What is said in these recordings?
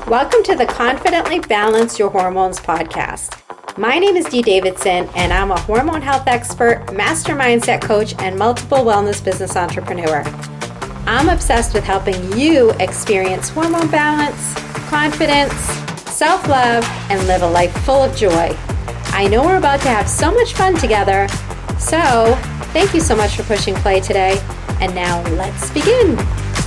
Welcome to the Confidently Balance Your Hormones podcast. My name is Dee Davidson, and I'm a hormone health expert, master mindset coach, and multiple wellness business entrepreneur. I'm obsessed with helping you experience hormone balance, confidence, self-love, and live a life full of joy. I know we're about to have so much fun together, so thank you so much for pushing play today. And now let's begin.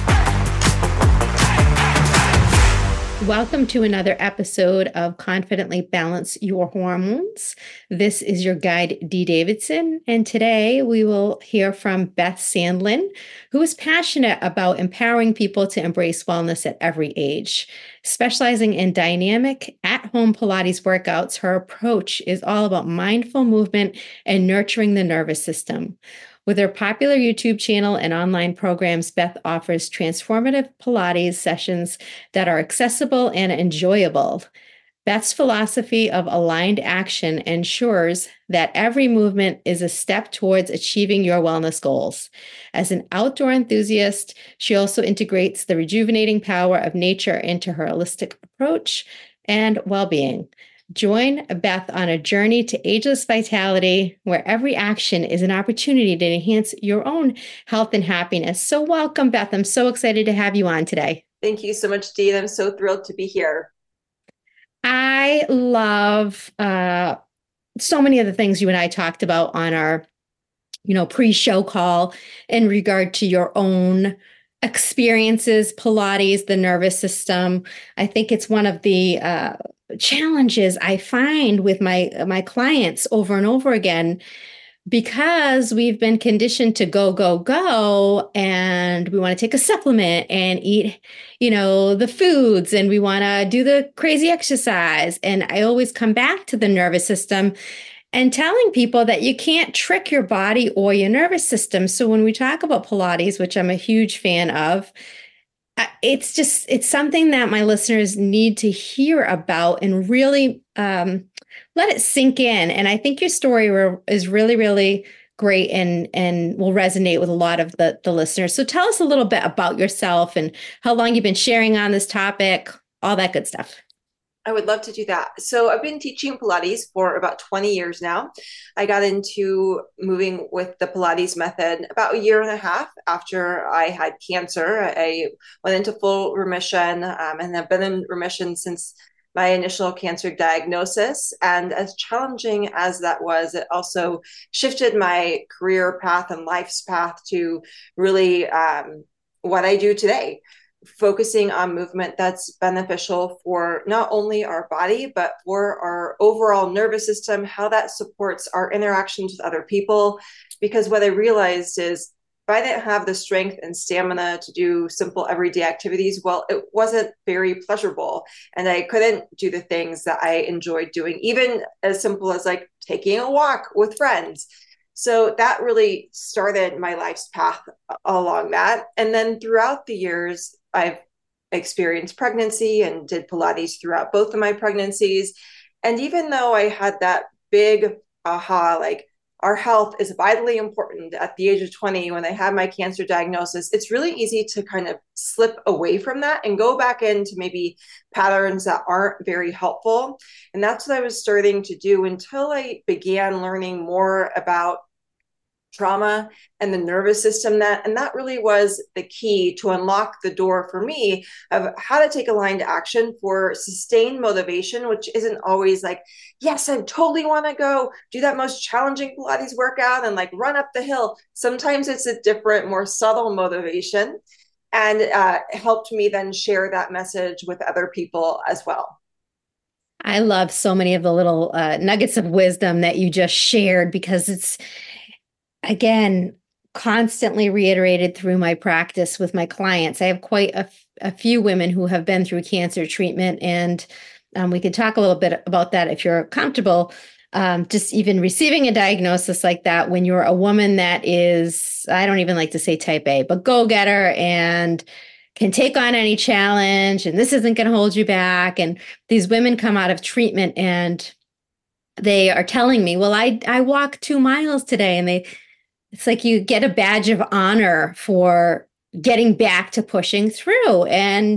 Welcome to another episode of Confidently Balance Your Hormones. This is your guide, Dee Davidson, and today we will hear from Beth Sandlin, who is passionate about empowering people to embrace wellness at every age. Specializing in dynamic at-home Pilates workouts, her approach is all about mindful movement and nurturing the nervous system. With her popular YouTube channel and online programs, Beth offers transformative Pilates sessions that are accessible and enjoyable. Beth's philosophy of aligned action ensures that every movement is a step towards achieving your wellness goals. As an outdoor enthusiast, she also integrates the rejuvenating power of nature into her holistic approach and well-being. Join Beth on a journey to ageless vitality, where every action is an opportunity to enhance your own health and happiness. So welcome, Beth. I'm so excited to have you on today. Thank you so much, Dee. I'm so thrilled to be here. I love so many of the things you and I talked about on our, pre-show call in regard to your own experiences, Pilates, the nervous system. I think it's one of the challenges I find with my clients over and over again, because we've been conditioned to go, go, go, and we want to take a supplement and eat, the foods, and we want to do the crazy exercise. And I always come back to the nervous system and telling people that you can't trick your body or your nervous system. So when we talk about Pilates, which I'm a huge fan of, it's something that my listeners need to hear about and really let it sink in. And I think your story is really, really great and will resonate with a lot of the listeners. So tell us a little bit about yourself and how long you've been sharing on this topic, all that good stuff. I would love to do that. So I've been teaching Pilates for about 20 years now. I got into moving with the Pilates method about a year and a half after I had cancer. I went into full remission and have been in remission since my initial cancer diagnosis. And as challenging as that was, it also shifted my career path and life's path to really what I do today, focusing on movement that's beneficial for not only our body, but for our overall nervous system, how that supports our interactions with other people. Because what I realized is, if I didn't have the strength and stamina to do simple everyday activities, well, it wasn't very pleasurable. And I couldn't do the things that I enjoyed doing, even as simple as like taking a walk with friends. So that really started my life's path along that. And then throughout the years, I've experienced pregnancy and did Pilates throughout both of my pregnancies. And even though I had that big aha, like our health is vitally important at the age of 20 when I had my cancer diagnosis, it's really easy to kind of slip away from that and go back into maybe patterns that aren't very helpful. And that's what I was starting to do until I began learning more about trauma and the nervous system, and that really was the key to unlock the door for me of how to take aligned action for sustained motivation, which isn't always like, yes, I totally want to go do that most challenging Pilates workout and like run up the hill. Sometimes it's a different, more subtle motivation, and helped me then share that message with other people as well. I love so many of the little nuggets of wisdom that you just shared, because it's, again, constantly reiterated through my practice with my clients. I have quite a few women who have been through cancer treatment, and we can talk a little bit about that if you're comfortable. Just even receiving a diagnosis like that, when you're a woman that is, I don't even like to say type A, but go-getter and can take on any challenge, and this isn't going to hold you back. And these women come out of treatment and they are telling me, well, I walked 2 miles today, and it's like you get a badge of honor for getting back to pushing through. And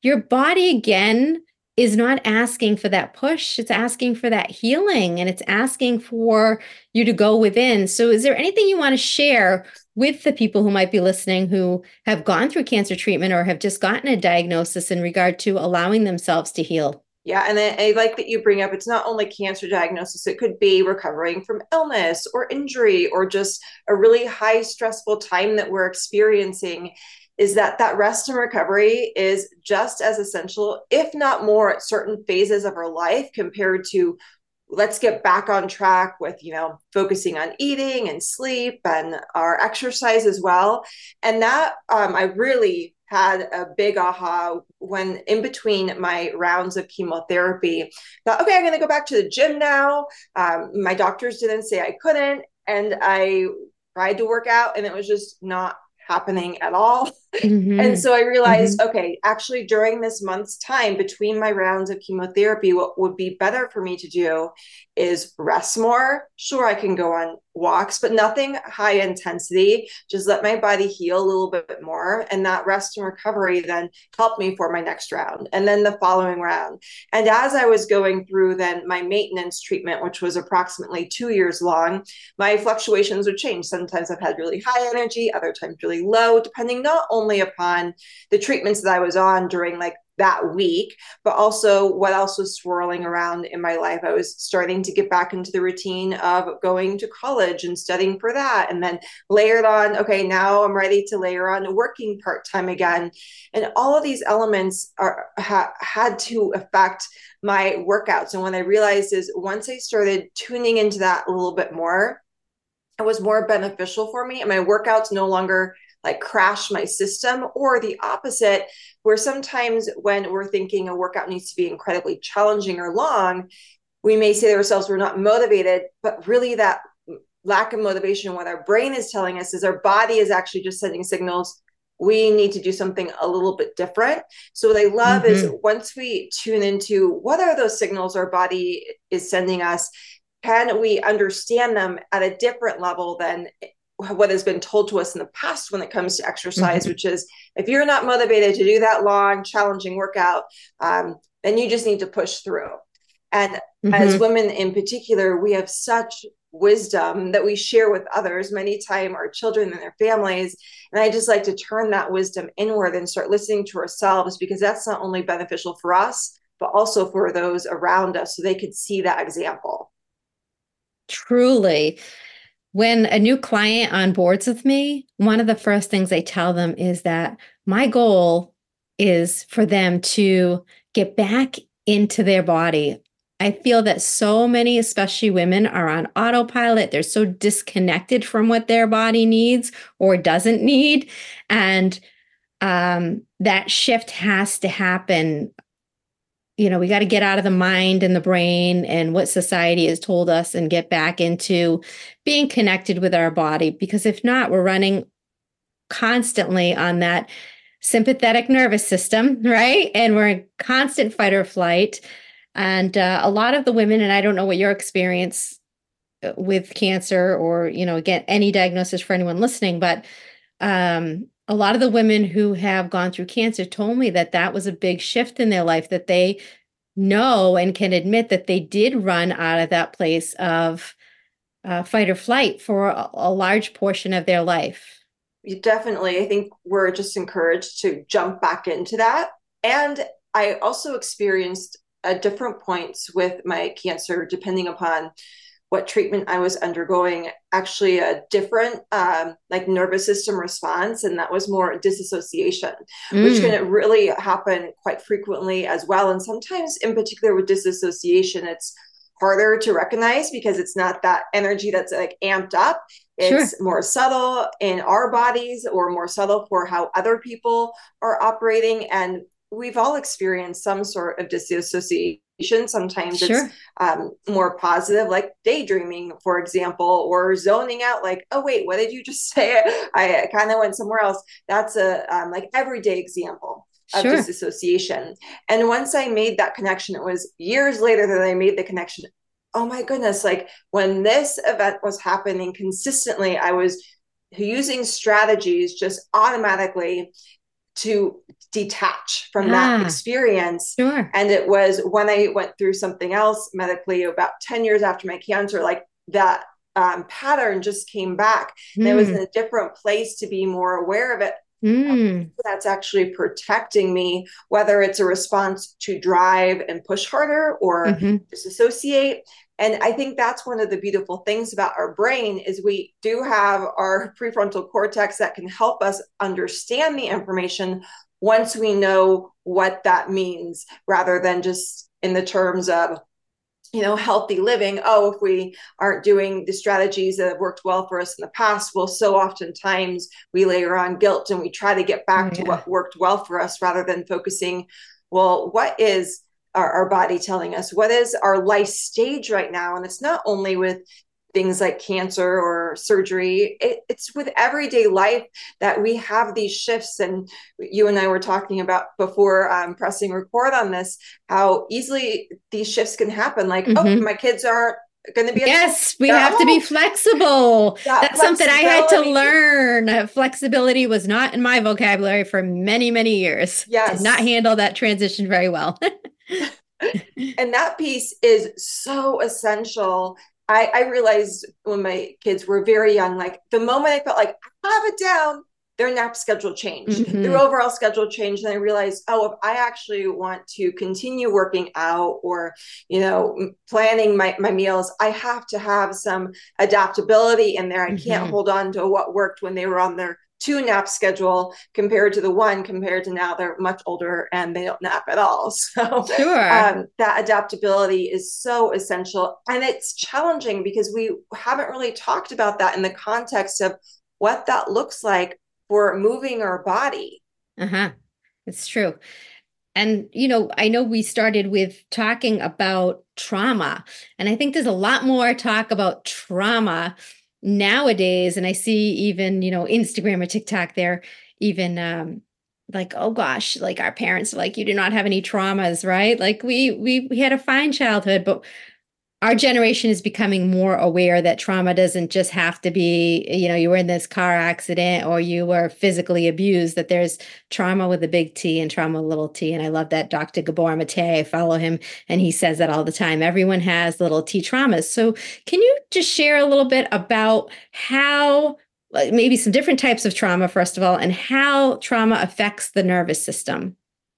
your body again is not asking for that push. It's asking for that healing, and it's asking for you to go within. So is there anything you want to share with the people who might be listening who have gone through cancer treatment or have just gotten a diagnosis in regard to allowing themselves to heal? Yeah, and I like that you bring up it's not only cancer diagnosis, it could be recovering from illness or injury or just a really high stressful time that we're experiencing. Is that rest and recovery is just as essential, if not more, at certain phases of our life compared to let's get back on track with focusing on eating and sleep and our exercise as well. And that I really had a big aha when in between my rounds of chemotherapy thought, okay, I'm going to go back to the gym now. My doctors didn't say I couldn't, and I tried to work out and it was just not happening at all. And Mm-hmm. so I realized, Mm-hmm. okay, actually, during this month's time between my rounds of chemotherapy, what would be better for me to do is rest more. Sure, I can go on walks, but nothing high intensity. Just let my body heal a little bit more. And that rest and recovery then helped me for my next round and then the following round. And as I was going through then my maintenance treatment, which was approximately 2 years long, my fluctuations would change. Sometimes I've had really high energy, other times really low, depending not only upon the treatments that I was on during like that week, but also what else was swirling around in my life. I was starting to get back into the routine of going to college and studying for that. And then layered on, okay, now I'm ready to layer on working part time again. And all of these elements had to affect my workouts. And what I realized is once I started tuning into that a little bit more, it was more beneficial for me. And my workouts no longer like crash my system, or the opposite, where sometimes when we're thinking a workout needs to be incredibly challenging or long, we may say to ourselves, we're not motivated, but really that lack of motivation, what our brain is telling us is our body is actually just sending signals. We need to do something a little bit different. So what I love is Mm-hmm. once we tune into what are those signals our body is sending us, can we understand them at a different level than what has been told to us in the past when it comes to exercise, Mm-hmm. which is if you're not motivated to do that long, challenging workout, then you just need to push through. And as Mm-hmm. women in particular, we have such wisdom that we share with others, many times our children and their families. And I just like to turn that wisdom inward and start listening to ourselves, because that's not only beneficial for us, but also for those around us so they could see that example. Truly. When a new client onboards with me, one of the first things I tell them is that my goal is for them to get back into their body. I feel that so many, especially women, are on autopilot. They're so disconnected from what their body needs or doesn't need. And that shift has to happen. We got to get out of the mind and the brain and what society has told us and get back into being connected with our body. Because if not, we're running constantly on that sympathetic nervous system, right? And we're in constant fight or flight. And a lot of the women, and I don't know what your experience with cancer or, again, any diagnosis for anyone listening, but a lot of the women who have gone through cancer told me that that was a big shift in their life, that they know and can admit that they did run out of that place of fight or flight for a large portion of their life. You definitely, I think we're just encouraged to jump back into that. And I also experienced at different points with my cancer, depending upon what treatment I was undergoing, actually a different like nervous system response, and that was more disassociation, which Mm, can really happen quite frequently as well. And sometimes, in particular, with disassociation, it's harder to recognize because it's not that energy that's like amped up. sure, It's more subtle in our bodies or more subtle for how other people are operating. And we've all experienced some sort of disassociation. Sometimes it's sure. more positive, like daydreaming, for example, or zoning out, like, oh, wait, what did you just say? I kind of went somewhere else. That's a like everyday example of Sure. disassociation. And once I made that connection, it was years later that I made the connection. Oh my goodness, like when this event was happening consistently, I was using strategies just automatically to detach from that Ah, experience. sure. And it was when I went through something else medically about 10 years after my cancer, like that pattern just came back. And I was in Mm, a different place to be more aware of it. mm, That's actually protecting me, whether it's a response to drive and push harder or hmm disassociate. And I think that's one of the beautiful things about our brain is we do have our prefrontal cortex that can help us understand the information once we know what that means, rather than just in the terms of healthy living. Oh, if we aren't doing the strategies that have worked well for us in the past, well, so oftentimes we layer on guilt and we try to get Oh, back to yeah. what worked well for us rather than focusing, well, what is our body telling us? What is our life stage right now? And it's not only with things like cancer or surgery, it's with everyday life that we have these shifts. And you and I were talking about before pressing record on this, how easily these shifts can happen. Like, oh, hmm my kids aren't going to be at school. Yes, we They're at have to be home. flexible. That That's something I had to flexibility. learn. Flexibility was not in my vocabulary for many, many years. Did not Yes. handle that transition very well. And that piece is so essential. I realized when my kids were very young, like the moment I felt like I have it down, their nap schedule changed, their hmm overall schedule changed. And I realized, oh, if I actually want to continue working out or, planning my meals, I have to have some adaptability in there. I can't hmm hold on to what worked when they were on their two nap schedule compared to the one compared to now they're much older and they don't nap at all. So Sure. that adaptability is so essential. And it's challenging because we haven't really talked about that in the context of what that looks like for moving our body. Uh-huh. It's true. And, I know we started with talking about trauma, and I think there's a lot more talk about trauma nowadays. And I see even, Instagram or TikTok, they're even like, oh gosh, like our parents are like, you do not have any traumas, right? Like we had a fine childhood, but our generation is becoming more aware that trauma doesn't just have to be, you were in this car accident or you were physically abused, that there's trauma with a big T and trauma with a little t. And I love that Dr. Gabor Mate, I follow him and he says that all the time. Everyone has little T traumas. So can you just share a little bit about how, like, maybe some different types of trauma, first of all, and how trauma affects the nervous system?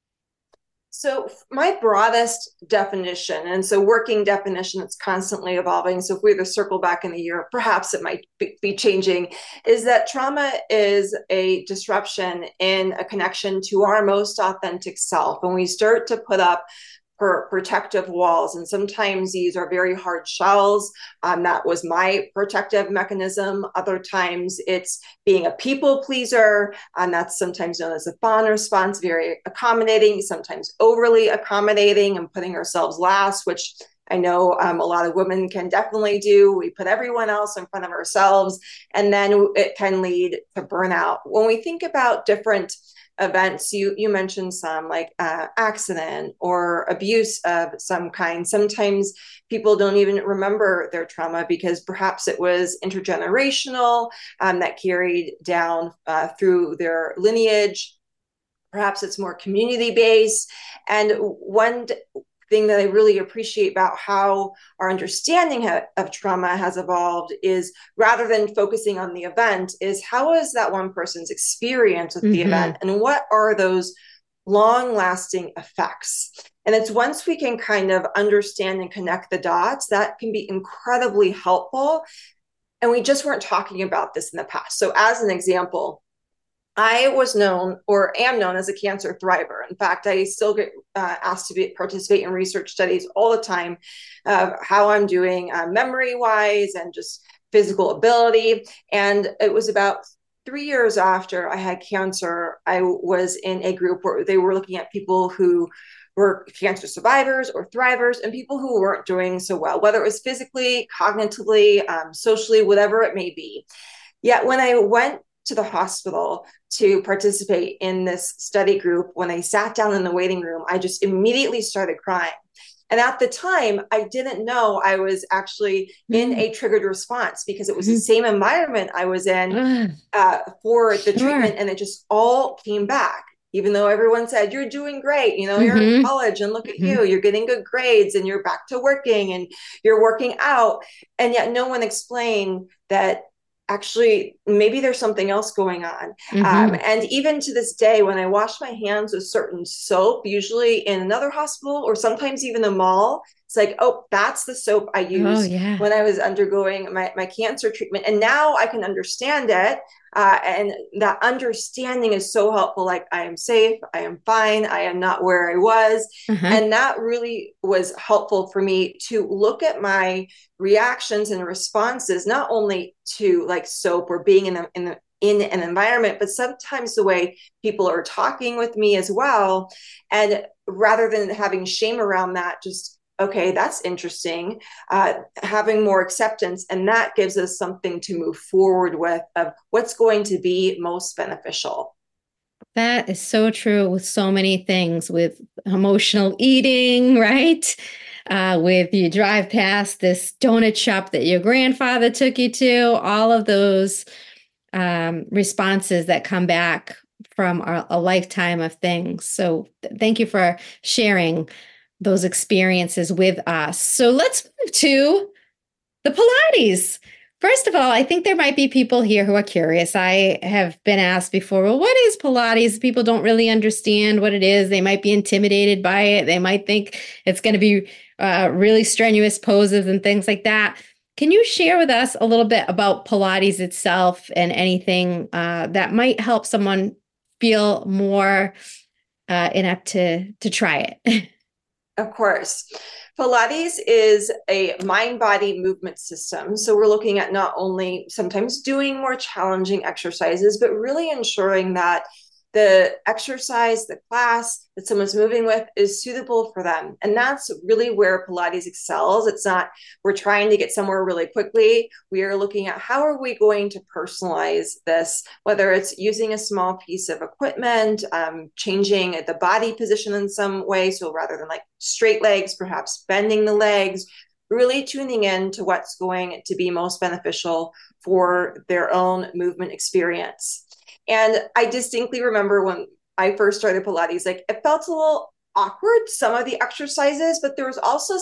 So, my broadest definition, and so working definition that's constantly evolving. So, if we were to circle back in a year, perhaps it might be changing, is that trauma is a disruption in a connection to our most authentic self. When we start to put up protective walls. And sometimes these are very hard shells. That was my protective mechanism. Other times it's being a people pleaser. And that's sometimes known as a fawn response, very accommodating, sometimes overly accommodating and putting ourselves last, which I know a lot of women can definitely do. We put everyone else in front of ourselves, and then it can lead to burnout. When we think about different events, you mentioned some like accident or abuse of some kind. Sometimes people don't even remember their trauma because perhaps it was intergenerational, that carried down through their lineage. Perhaps it's more community based. And one thing that I really appreciate about how our understanding of trauma has evolved is, rather than focusing on the event, is how is that one person's experience with the event Mm-hmm. and what are those long lasting effects. And it's once we can kind of understand and connect the dots that can be incredibly helpful. And we just weren't talking about this in the past. So, as an example, I was known or am known as a cancer thriver. In fact, I still get asked to participate in research studies all the time of how I'm doing memory wise and just physical ability. And it was about 3 years after I had cancer, I was in a group where they were looking at people who were cancer survivors or thrivers and people who weren't doing so well, whether it was physically, cognitively, socially, whatever it may be. Yet when I went to the hospital to participate in this study group, when I sat down in the waiting room, I just immediately started crying. And at the time, I didn't know I was actually in a triggered response because it was the Mm-hmm. same environment I was in for the treatment, Sure. and it just all came back. even though everyone said, you're doing great, you're in Mm-hmm. college and look at Mm-hmm. you're getting good grades and you're back to working and you're working out. And yet no one explained that actually maybe there's something else going on. Mm-hmm. And even to this day, when I wash my hands with certain soap, usually in another hospital or sometimes even the mall, it's like, oh, that's the soap I Oh, used yeah. when I was undergoing my cancer treatment. And now I can understand it. And that understanding is so helpful. Like, I am safe, I am fine, I am not where I was. Uh-huh. And that really was helpful for me to look at my reactions and responses, not only to like soap or being in an environment, but sometimes the way people are talking with me as well. And rather than having shame around that, just okay, that's interesting, having more acceptance. And that gives us something to move forward with of what's going to be most beneficial. That is so true with so many things, with emotional eating, right? With you drive past this donut shop that your grandfather took you to, all of those responses that come back from a lifetime of things. So thank you for sharing those experiences with us. So let's move to the Pilates. First of all, I think there might be people here who are curious. I have been asked before, well, what is Pilates? People don't really understand what it is. They might be intimidated by it. They might think it's going to be really strenuous poses and things like that. Can you share with us a little bit about Pilates itself and anything that might help someone feel more inept to try it? Of course. Pilates is a mind body movement system. So we're looking at not only sometimes doing more challenging exercises, but really ensuring that the exercise, the class that someone's moving with is suitable for them. And that's really where Pilates excels. It's not, we're trying to get somewhere really quickly. We are looking at how are we going to personalize this, whether it's using a small piece of equipment, changing the body position in some way. So rather than like straight legs, perhaps bending the legs, really tuning in to what's going to be most beneficial for their own movement experience. And I distinctly remember when I first started Pilates, like it felt a little awkward, some of the exercises, but there was also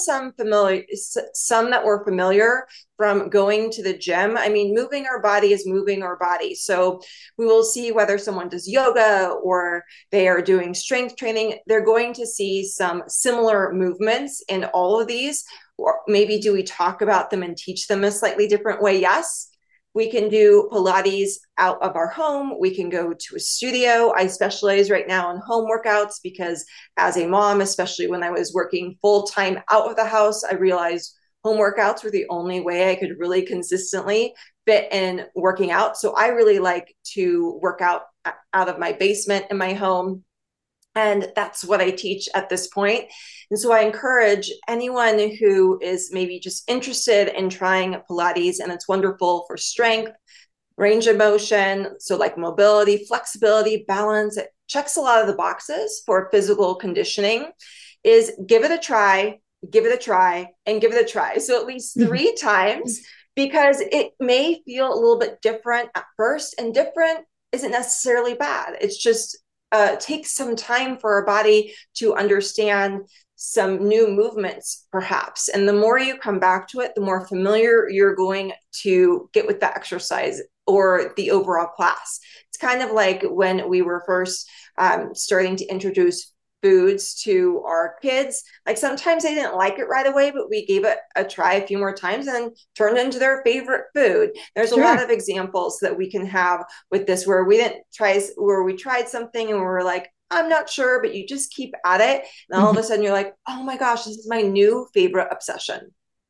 some that were familiar from going to the gym. I mean, moving our body is moving our body. So we will see whether someone does yoga or they are doing strength training, they're going to see some similar movements in all of these. Or maybe do we talk about them and teach them a slightly different way? Yes. We can do Pilates out of our home. We can go to a studio. I specialize right now in home workouts because as a mom, especially when I was working full time out of the house, I realized home workouts were the only way I could really consistently fit in working out. So I really like to work out of my basement in my home. And that's what I teach at this point. And so I encourage anyone who is maybe just interested in trying Pilates, and it's wonderful for strength, range of motion, so like mobility, flexibility, balance. It checks a lot of the boxes for physical conditioning, is give it a try, give it a try, and give it a try. So at least 3 times, because it may feel a little bit different at first, and different isn't necessarily bad. It's just takes some time for our body to understand some new movements, perhaps. And the more you come back to it, the more familiar you're going to get with the exercise or the overall class. It's kind of like when we were first starting to introduce foods to our kids. Like sometimes they didn't like it right away, but we gave it a try a few more times and turned it into their favorite food. There's a lot Sure. of examples that we can have with this where we didn't try, where we tried something and we were like, I'm not sure, but you just keep at it. And all of a sudden you're like, oh my gosh, this is my new favorite obsession.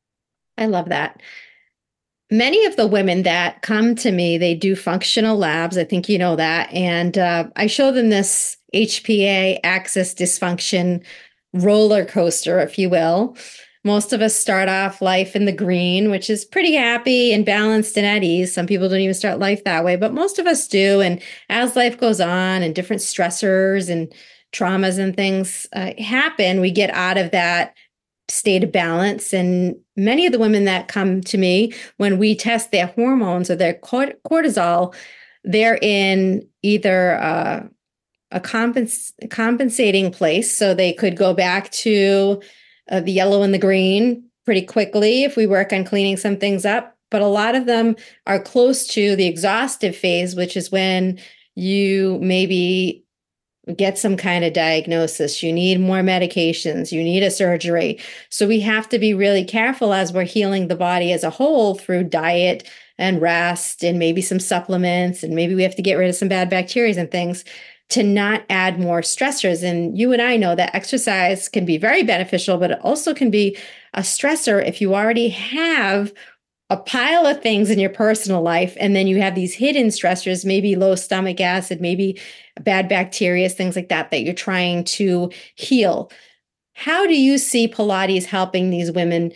I love that. Many of the women that come to me, they do functional labs. I think you know that. And I show them this HPA axis dysfunction roller coaster, if you will. Most of us start off life in the green, which is pretty happy and balanced and at ease. Some people don't even start life that way, but most of us do. And as life goes on and different stressors and traumas and things happen, we get out of that state of balance. And many of the women that come to me, when we test their hormones or their cortisol, they're in either a compensating place. So they could go back to the yellow and the green pretty quickly if we work on cleaning some things up. But a lot of them are close to the exhaustive phase, which is when you maybe get some kind of diagnosis, you need more medications, you need a surgery. So we have to be really careful as we're healing the body as a whole through diet and rest and maybe some supplements, and maybe we have to get rid of some bad bacteria and things to not add more stressors. And you and I know that exercise can be very beneficial, but it also can be a stressor if you already have a pile of things in your personal life, and then you have these hidden stressors, maybe low stomach acid, maybe bad bacteria, things like that, that you're trying to heal. How do you see Pilates helping these women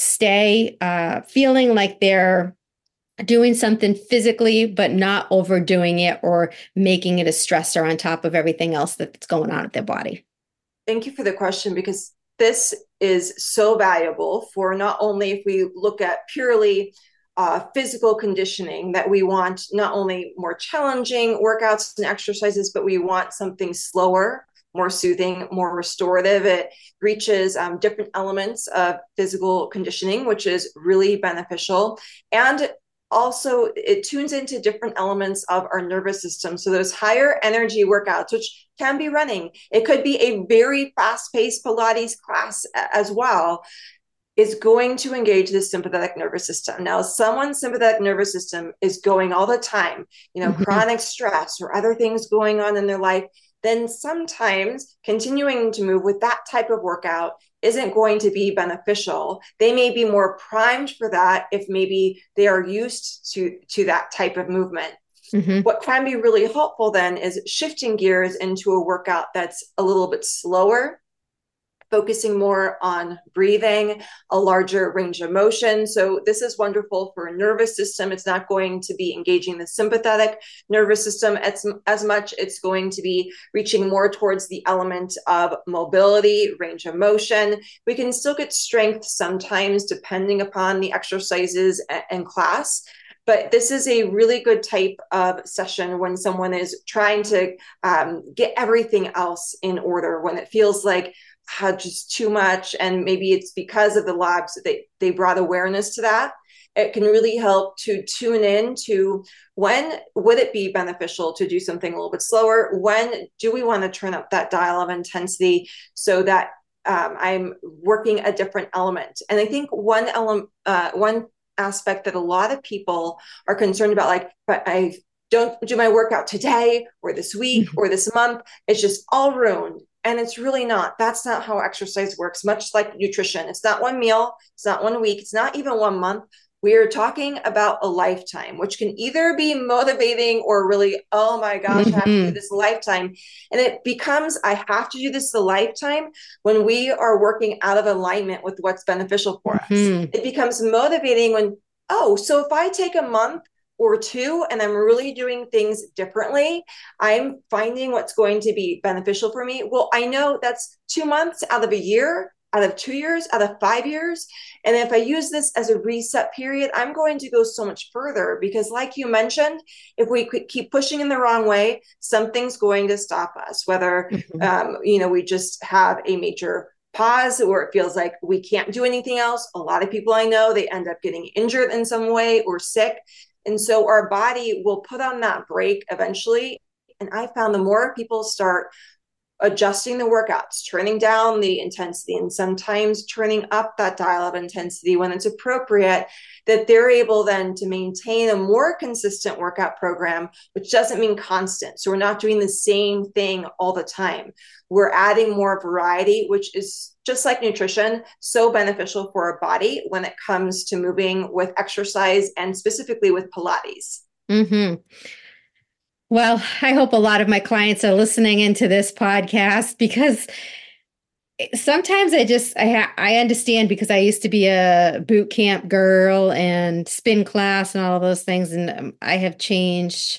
stay feeling like they're doing something physically, but not overdoing it or making it a stressor on top of everything else that's going on with their body? Thank you for the question, because this is so valuable for not only if we look at purely physical conditioning, that we want not only more challenging workouts and exercises, but we want something slower, more soothing, more restorative. It reaches different elements of physical conditioning, which is really beneficial. And also it tunes into different elements of our nervous system. So those higher energy workouts, which can be running, it could be a very fast-paced Pilates class as well, is going to engage the sympathetic nervous system. Now, someone's sympathetic nervous system is going all the time, chronic stress or other things going on in their life, then sometimes continuing to move with that type of workout isn't going to be beneficial. They may be more primed for that if maybe they are used to that type of movement. What can be really helpful then is shifting gears into a workout that's a little bit slower, focusing more on breathing, a larger range of motion. So this is wonderful for a nervous system. It's not going to be engaging the sympathetic nervous system as much. It's going to be reaching more towards the element of mobility, range of motion. We can still get strength sometimes depending upon the exercises and class. But this is a really good type of session when someone is trying to get everything else in order, when it feels like just too much, and maybe it's because of the labs that they brought awareness to that. It can really help to tune in to when would it be beneficial to do something a little bit slower, when do we want to turn up that dial of intensity so that I'm working a different element. And I think one aspect that a lot of people are concerned about, like, but I don't do my workout today or this week or this month, it's just all ruined. And it's really not. That's not how exercise works, much like nutrition. It's not one meal, it's not 1 week, it's not even 1 month. We are talking about a lifetime, which can either be motivating or really, oh my gosh, I have to do this a lifetime. And it becomes, I have to do this a lifetime when we are working out of alignment with what's beneficial for us. It becomes motivating when, oh, so if I take a month or 2 and I'm really doing things differently, I'm finding what's going to be beneficial for me. Well, I know that's 2 months out of a year, out of 2 years, out of 5 years. And if I use this as a reset period, I'm going to go so much further, because like you mentioned, if we could keep pushing in the wrong way, something's going to stop us, whether, we just have a major pause or it feels like we can't do anything else. A lot of people I know, they end up getting injured in some way or sick. And so our body will put on that break eventually. And I found the more people start adjusting the workouts, turning down the intensity, and sometimes turning up that dial of intensity when it's appropriate, that they're able then to maintain a more consistent workout program, which doesn't mean constant. So we're not doing the same thing all the time. We're adding more variety, which is just like nutrition, so beneficial for our body when it comes to moving with exercise and specifically with Pilates. Well, I hope a lot of my clients are listening into this podcast, because sometimes I understand, because I used to be a boot camp girl and spin class and all of those things. And I have changed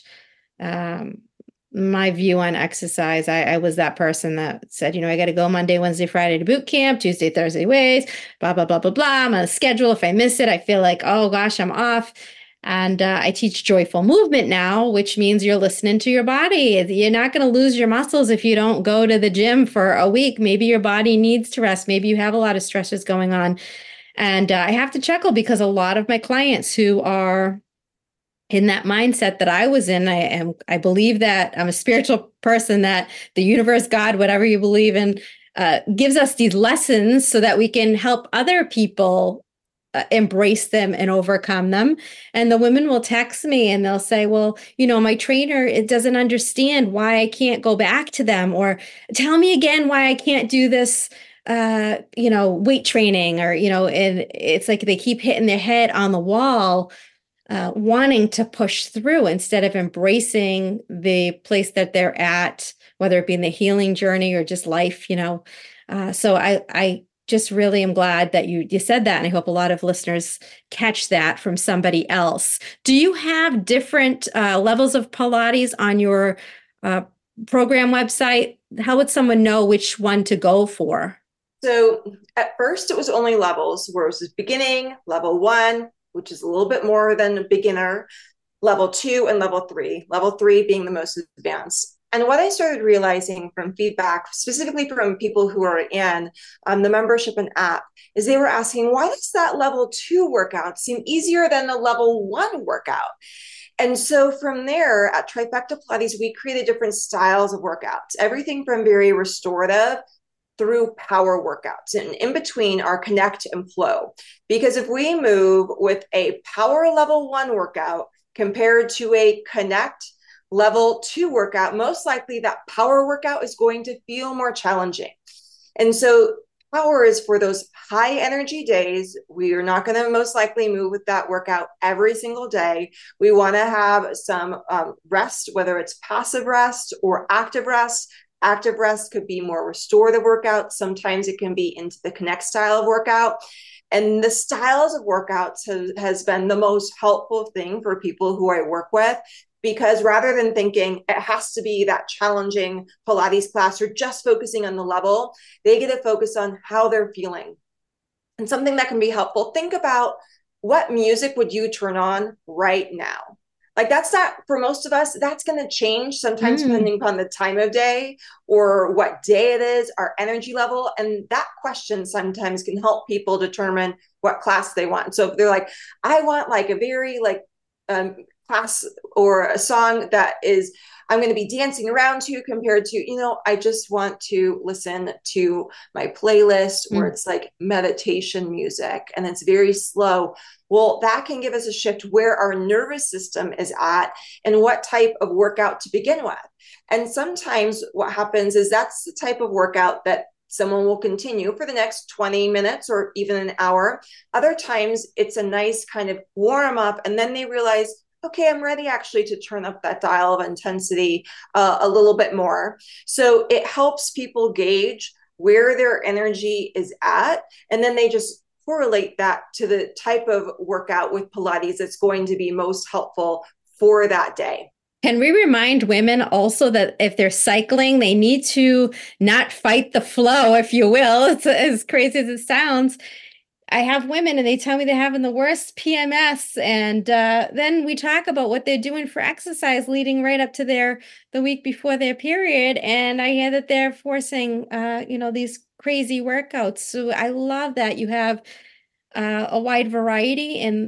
my view on exercise. I was that person that said, I got to go Monday, Wednesday, Friday to boot camp, Tuesday, Thursday weights, blah, blah, blah, blah, blah. I'm on a schedule. If I miss it, I feel like, oh gosh, I'm off. And I teach joyful movement now, which means you're listening to your body. You're not going to lose your muscles if you don't go to the gym for a week. Maybe your body needs to rest. Maybe you have a lot of stressors going on. And I have to chuckle because a lot of my clients who are in that mindset that I was in, I believe that I'm a spiritual person, that the universe, God, whatever you believe in, gives us these lessons so that we can help other people embrace them and overcome them. And the women will text me and they'll say, well, my trainer, it doesn't understand why I can't go back to them, or tell me again why I can't do this weight training, or, and it's like they keep hitting their head on the wall, wanting to push through instead of embracing the place that they're at, whether it be in the healing journey or just life. So I just really am glad that you said that. And I hope a lot of listeners catch that from somebody else. Do you have different levels of Pilates on your program website? How would someone know which one to go for? So at first it was only levels, where it was beginning, level 1, which is a little bit more than a beginner, level 2, and level 3, level 3 being the most advanced. And what I started realizing from feedback, specifically from people who are in the membership and app, is they were asking, why does that level 2 workout seem easier than the level 1 workout? And so from there at Trifecta Pilates, we created different styles of workouts, everything from very restorative through power workouts, and in between are connect and flow. Because if we move with a power level 1 workout compared to a connect level 2 workout, most likely that power workout is going to feel more challenging. And so power is for those high energy days. We are not going to most likely move with that workout every single day. We want to have some rest, whether it's passive rest or active rest. Active rest could be more restorative workouts. Sometimes it can be into the connect style of workout. And the styles of workouts has been the most helpful thing for people who I work with, because rather than thinking it has to be that challenging Pilates class or just focusing on the level, they get to focus on how they're feeling. And something that can be helpful, think about what music would you turn on right now? Like, that's not, for most of us, that's going to change sometimes depending upon the time of day or what day it is, our energy level. And that question sometimes can help people determine what class they want. So if they're like, I want like a very class or a song that is I'm going to be dancing around to, compared to, I just want to listen to my playlist where it's like meditation music and it's very slow. Well, that can give us a shift where our nervous system is at and what type of workout to begin with. And sometimes what happens is that's the type of workout that someone will continue for the next 20 minutes or even an hour. Other times it's a nice kind of warm up, and then they realize, okay, I'm ready actually to turn up that dial of intensity a little bit more. So it helps people gauge where their energy is at, and then they just correlate that to the type of workout with Pilates that's going to be most helpful for that day. Can we remind women also that if they're cycling, they need to not fight the flow, if you will? It's as crazy as it sounds. I have women and they tell me they're having the worst PMS. And then we talk about what they're doing for exercise leading right up to the week before their period. And I hear that they're forcing, these crazy workouts. So I love that you have a wide variety. And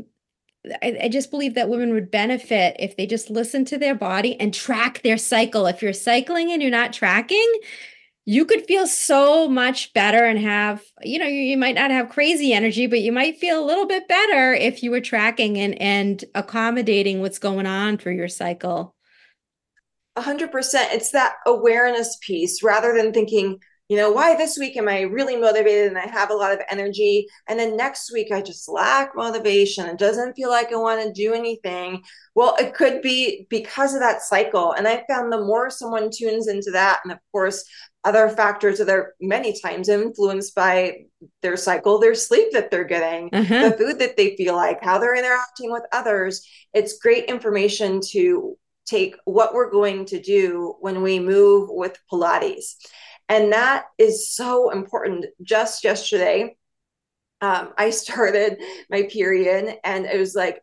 I just believe that women would benefit if they just listen to their body and track their cycle. If you're cycling and you're not tracking, you could feel so much better and have, you might not have crazy energy, but you might feel a little bit better if you were tracking and accommodating what's going on for your cycle. 100%. It's that awareness piece rather than thinking, why this week am I really motivated and I have a lot of energy, and then next week I just lack motivation. It doesn't feel like I want to do anything. Well, it could be because of that cycle. And I found the more someone tunes into that, and of course, other factors that are many times influenced by their cycle, their sleep that they're getting, the food that they feel like, how they're interacting with others. It's great information to take what we're going to do when we move with Pilates. And that is so important. Just yesterday, I started my period and it was like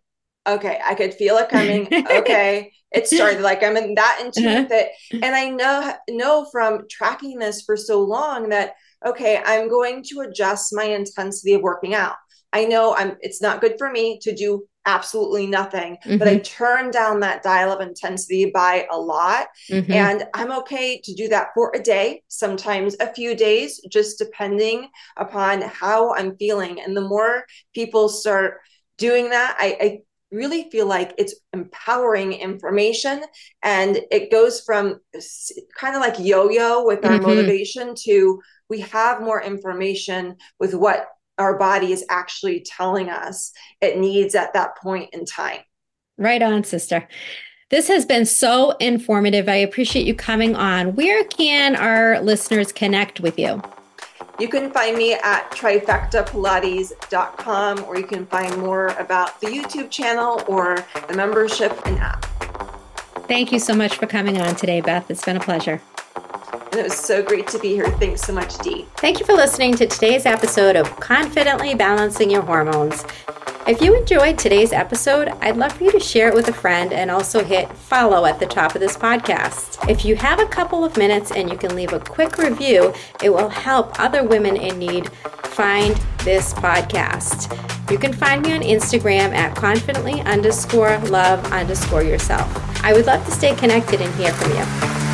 okay, I could feel it coming. Okay, it started. Like I'm in that in tune with it. And I know from tracking this for so long that, okay, I'm going to adjust my intensity of working out. I know it's not good for me to do absolutely nothing, but I turn down that dial of intensity by a lot. And I'm okay to do that for a day, sometimes a few days, just depending upon how I'm feeling. And the more people start doing that, I really feel like it's empowering information, and it goes from kind of like yo-yo with our motivation to we have more information with what our body is actually telling us it needs at that point in time. Right on, sister. This has been so informative. I appreciate you coming on. Where can our listeners connect with you? You can find me at trifectapilates.com, or you can find more about the YouTube channel or the membership and app. Thank you so much for coming on today, Beth. It's been a pleasure. And it was so great to be here. Thanks so much, Dee. Thank you for listening to today's episode of Confidently Balancing Your Hormones. If you enjoyed today's episode, I'd love for you to share it with a friend and also hit follow at the top of this podcast. If you have a couple of minutes and you can leave a quick review, it will help other women in need find this podcast. You can find me on Instagram at confidently_love_yourself. I would love to stay connected and hear from you.